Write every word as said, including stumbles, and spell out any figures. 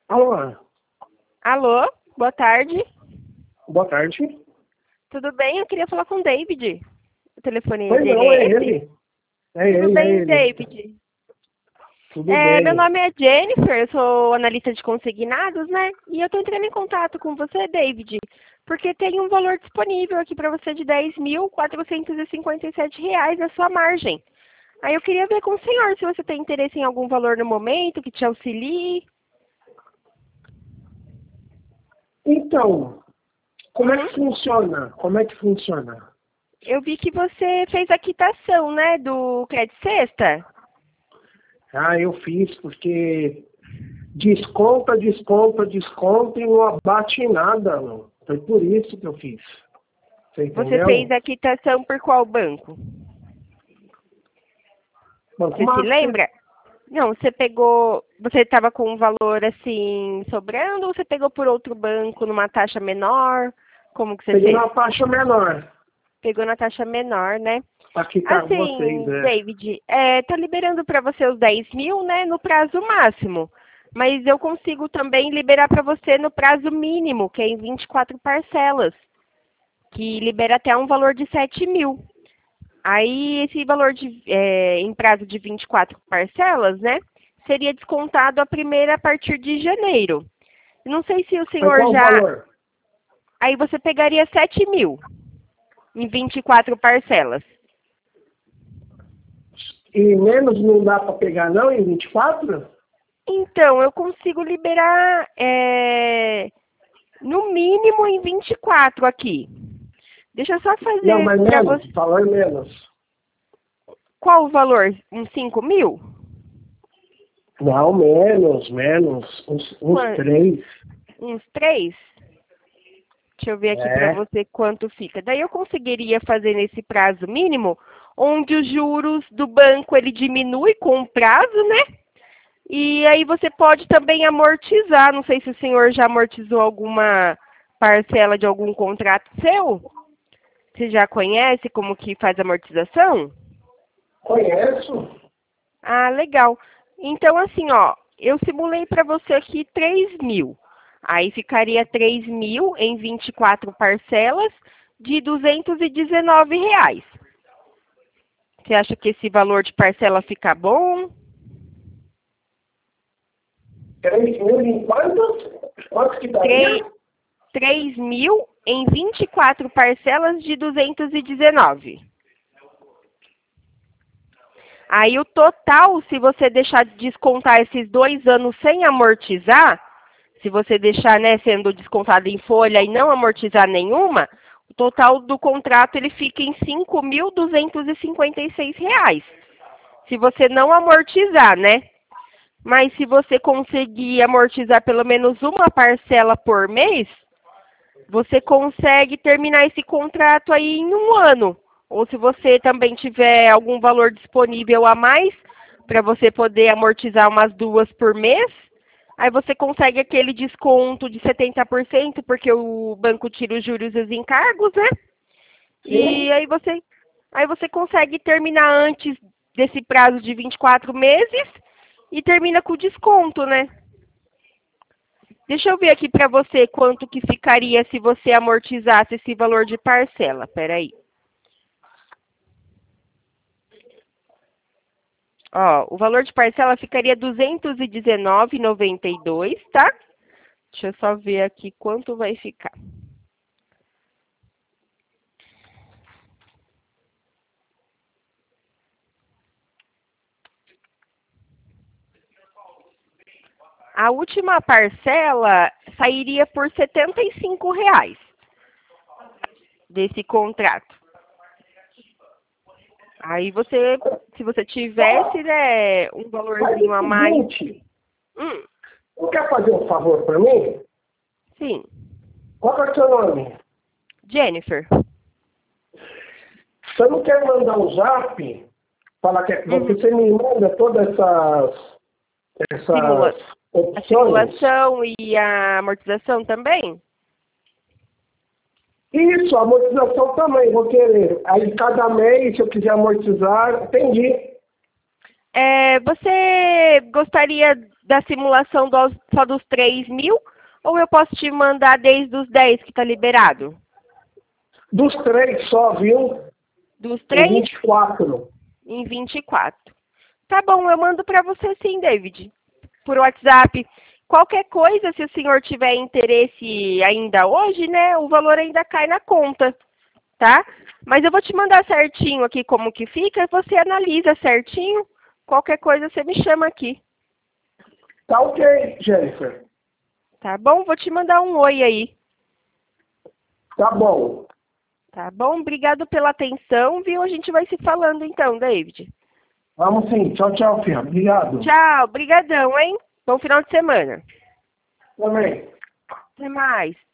Alô, Alô, boa tarde. boa tarde. Tudo bem? Eu queria falar com o David. O telefone Pois dele não, é é esse? ele. É Tudo ele, é bem, ele. David? Tudo É, meu bem. nome é Jennifer, eu sou analista de consignados, né? E eu estou entrando em contato com você, David, porque tem um valor disponível aqui para você de dez mil quatrocentos e cinquenta e sete reais na sua margem. Aí eu queria ver com o senhor se você tem interesse em algum valor no momento que te auxilie. Então, como é Uhum. que funciona? Como é que funciona? Eu vi que você fez a quitação, né, do Crédito Sexta. Ah, eu fiz porque desconta, desconta, desconta e não abate em nada, não. Foi por isso que eu fiz. Você Você fez entendeu? a quitação por qual banco? Banco Você se Master. lembra? Não, você pegou. Você estava com um valor assim sobrando ou você pegou por outro banco numa taxa menor? Como que você Peguei fez? uma faixa menor Pegou na taxa menor, né? para quitar com vocês, Assim, é. David, é, tá liberando para você os dez mil, né, no prazo máximo. Mas eu consigo também liberar para você no prazo mínimo, que é em vinte e quatro parcelas, que libera até um valor de sete mil. Aí, esse valor de, é, em prazo de vinte e quatro parcelas, né, seria descontado a primeira a partir de janeiro. Não sei se o Foi senhor qual o já... valor? Aí você pegaria sete mil em vinte e quatro parcelas. E menos não dá para pegar não em vinte e quatro? Então, eu consigo liberar é, no mínimo em vinte e quatro aqui. Deixa eu só Não, fazer mas para você... menos, valor menos. Qual o valor? Uns cinco mil? Não, menos, menos. Uns, uns Quan- três. Uns três? Deixa eu ver aqui para É. você quanto fica. Daí eu conseguiria fazer nesse prazo mínimo, onde os juros do banco ele diminui com o prazo, né? E aí você pode também amortizar. Não sei se o senhor já amortizou alguma parcela de algum contrato seu. Você já conhece como que faz amortização? Conheço. Ah, legal. Então, assim, ó, eu simulei para você aqui três mil. Aí ficaria três mil em vinte e quatro parcelas de duzentos e dezenove reais. Você acha que esse valor de parcela fica bom? Três mil em quantos? Quantos que Três daria? três mil em vinte e quatro parcelas de duzentos e dezenove. Aí o total, se você deixar de descontar esses dois anos sem amortizar, se você deixar, né, sendo descontado em folha e não amortizar nenhuma, o total do contrato ele fica em cinco mil duzentos e cinquenta e seis reais. Se você não amortizar, né? Mas se você conseguir amortizar pelo menos uma parcela por mês, você consegue terminar esse contrato aí em um ano. Ou se você também tiver algum valor disponível a mais, para você poder amortizar umas duas por mês, aí você consegue aquele desconto de setenta por cento, porque o banco tira os juros e os encargos, né? E Sim. aí você, aí você consegue terminar antes desse prazo de vinte e quatro meses e termina com desconto, né? Deixa eu ver aqui para você quanto que ficaria se você amortizasse esse valor de parcela. Peraí. Ó, o valor de parcela ficaria duzentos e dezenove reais e noventa e dois centavos, tá? Deixa eu só ver aqui quanto vai ficar. A última parcela sairia por setenta e cinco reais desse contrato. Aí você, se você tivesse, né, um Faz valorzinho o a mais. seguinte, Hum, não quer fazer um favor para mim? sim. Qual é o seu nome? Jennifer. Você não quer mandar um zap? Falar que é com você, Uhum. você me manda todas essas, Simula essas a opções? simulação e a amortização também? Isso, a amortização também, vou querer. Aí cada mês, se eu quiser amortizar, entendi. é, você gostaria da simulação dos, só dos três mil? Ou eu posso te mandar desde os dez que está liberado? Dos três só, viu? Dos Em três? vinte e quatro. Em vinte e quatro. Tá bom, eu mando para você sim, David. Por WhatsApp. Qualquer coisa, se o senhor tiver interesse ainda hoje, né, o valor ainda cai na conta, tá? Mas eu vou te mandar certinho aqui como que fica, você analisa certinho. Qualquer coisa você me chama aqui. Tá ok, Jennifer. Tá bom? Vou te mandar um oi aí. Tá bom. Tá bom? Obrigado pela atenção, viu? A gente vai se falando então, David. Vamos sim. Tchau, tchau, filha. Obrigado. Tchau, brigadão, hein? Bom final de semana. Também. Até mais.